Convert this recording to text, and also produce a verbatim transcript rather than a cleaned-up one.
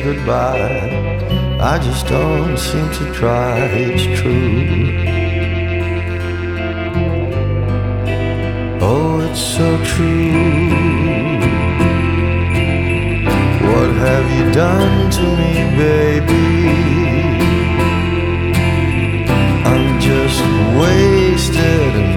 goodbye. I just don't seem to try, it's true. Oh, it's so true. What have you done to me, baby? I'm just wasted